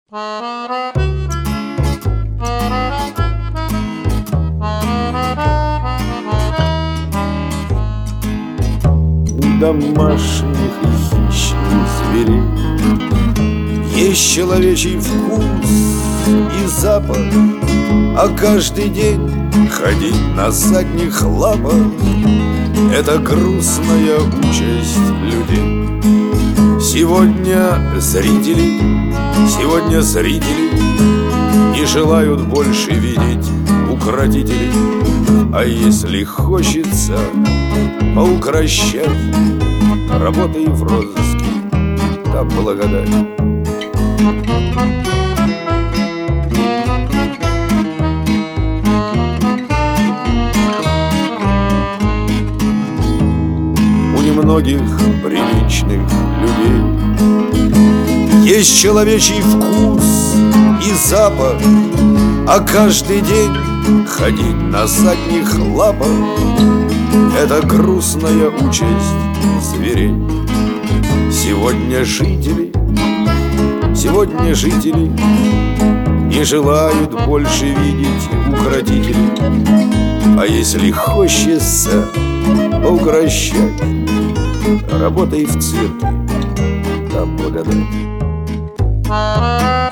У домашних и хищных зверей есть человечий вкус и запах, а каждый день ходить на задних лапах — это грустная участь людей. Сегодня зрители не желают больше видеть укротителей. А если хочется поукрощать, работай в розыске, там благодать. У немногих приличных людей есть человечий вкус и запах, а каждый день ходить на задних лапах — это грустная участь зверей. Сегодня жители не желают больше видеть укротителей. А если хочется поукрощать, работай в цирке, там благодать.